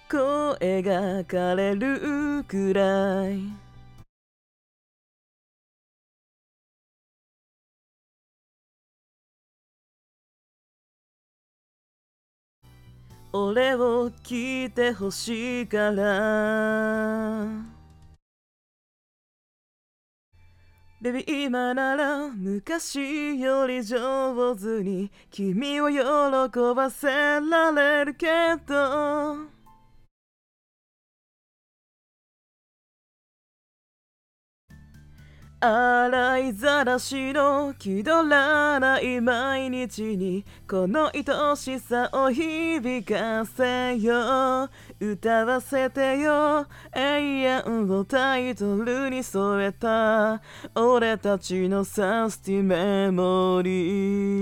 声が枯れるくらい俺を聞いてほしいからベビー今なら昔より上手に君を喜ばせられるけど洗いざらしの気取らない毎日にこの愛しさを響かせよ歌わせてよ永遠をタイトルに添えた俺たちのサスティメモリー